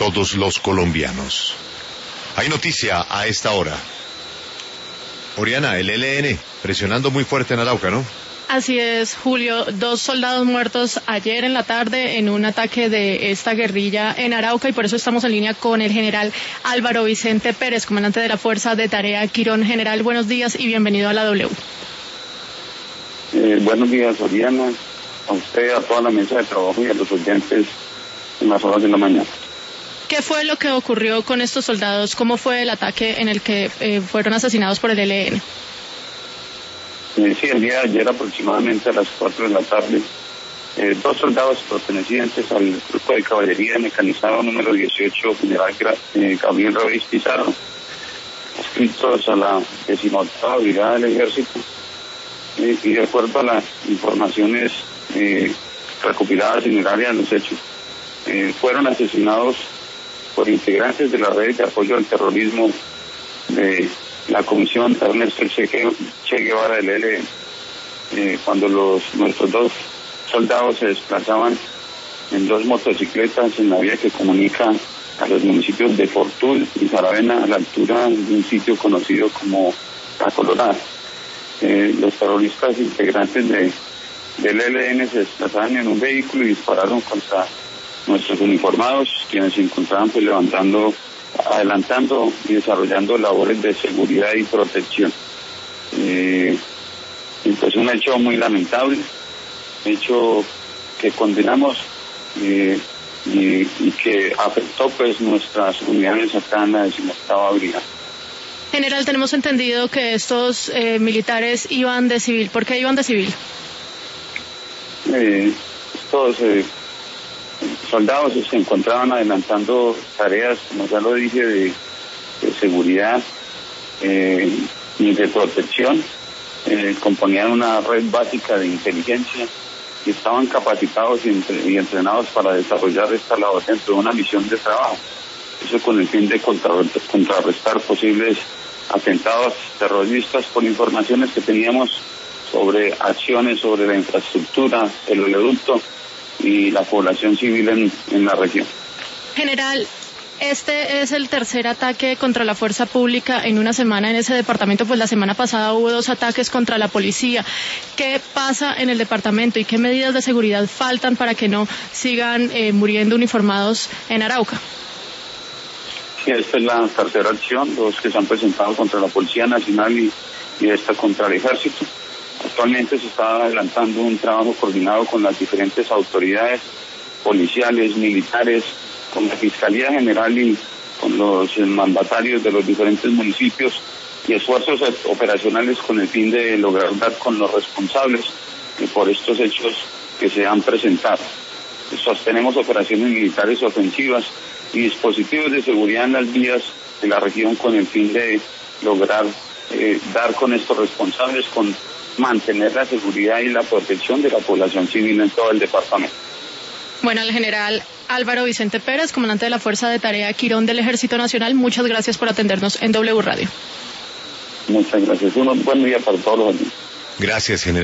todos los colombianos. Hay noticia a esta hora. Oriana, el ELN presionando muy fuerte en Arauca, ¿no? Así es, Julio. 2 soldados muertos ayer en la tarde en un ataque de esta guerrilla en Arauca, y por eso estamos en línea con el general Álvaro Vicente Pérez, comandante de la Fuerza de Tarea Quirón. General, buenos días y bienvenido a la W. Buenos días, Oriana, a usted, a toda la mesa de trabajo y a los oyentes en las horas de la mañana. ¿Qué fue lo que ocurrió con estos soldados? ¿Cómo fue el ataque en el que fueron asesinados por el ELN? Sí, el día de ayer aproximadamente a las 4 de la tarde, 2 soldados pertenecientes al grupo de caballería mecanizado número 18, general Gabriel Ruiz Pizarro, adscritos a la 18ª Brigada del Ejército, y de acuerdo a las informaciones recopiladas en el área de los hechos, fueron asesinados por integrantes de la red de apoyo al terrorismo de la Comisión Ernesto Che Guevara del ELN, cuando nuestros 2 soldados se desplazaban en 2 motocicletas en la vía que comunica a los municipios de Fortul y Saravena, a la altura de un sitio conocido como La Colorada. Los terroristas integrantes del ELN se desplazaban en un vehículo y dispararon contra nuestros uniformados, quienes se encontraban pues adelantando y desarrollando labores de seguridad y protección. Y pues un hecho muy lamentable, hecho que condenamos y que afectó pues nuestras unidades acá en la 18ª Brigada. General, tenemos entendido que estos militares iban de civil. ¿Por qué iban de civil? Estos soldados se encontraban adelantando tareas, como ya lo dije, de seguridad y de protección. Componían una red básica de inteligencia y estaban capacitados y entrenados para desarrollar esta labor dentro de una misión de trabajo. Eso con el fin de contrarrestar posibles atentados terroristas por informaciones que teníamos sobre acciones sobre la infraestructura, el oleoducto y la población civil en la región. General, este es el tercer ataque contra la fuerza pública en una semana en ese departamento, pues la semana pasada hubo 2 ataques contra la policía. ¿Qué pasa en el departamento y qué medidas de seguridad faltan para que no sigan muriendo uniformados en Arauca? Sí, esta es la tercera acción, 2 que se han presentado contra la Policía Nacional y esta contra el Ejército. Actualmente se está adelantando un trabajo coordinado con las diferentes autoridades policiales, militares, con la Fiscalía General y con los mandatarios de los diferentes municipios, y esfuerzos operacionales con el fin de lograr dar con los responsables por estos hechos que se han presentado. Sostenemos operaciones militares ofensivas y dispositivos de seguridad en las vías de la región con el fin de lograr dar con estos responsables, con mantener la seguridad y la protección de la población civil en todo el departamento. Bueno, al general Álvaro Vicente Pérez, comandante de la Fuerza de Tarea Quirón del Ejército Nacional, muchas gracias por atendernos en W Radio. Muchas gracias. Un buen día para todos los oyentes. Gracias, general.